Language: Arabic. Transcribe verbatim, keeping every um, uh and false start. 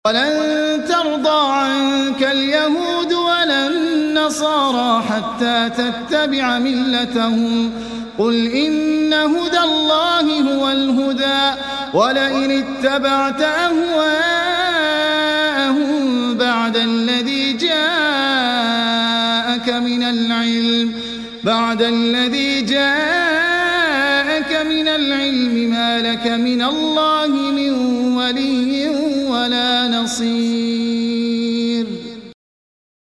ولن ترضى عنك اليهود ولا النصارى حتى تتبع ملتهم قل إن هدى الله هو الهدى ولئن اتبعت أهواءهم بعد الذي جاءك من العلم بعد الذي جاءك من العلم ما لك من الله من ولي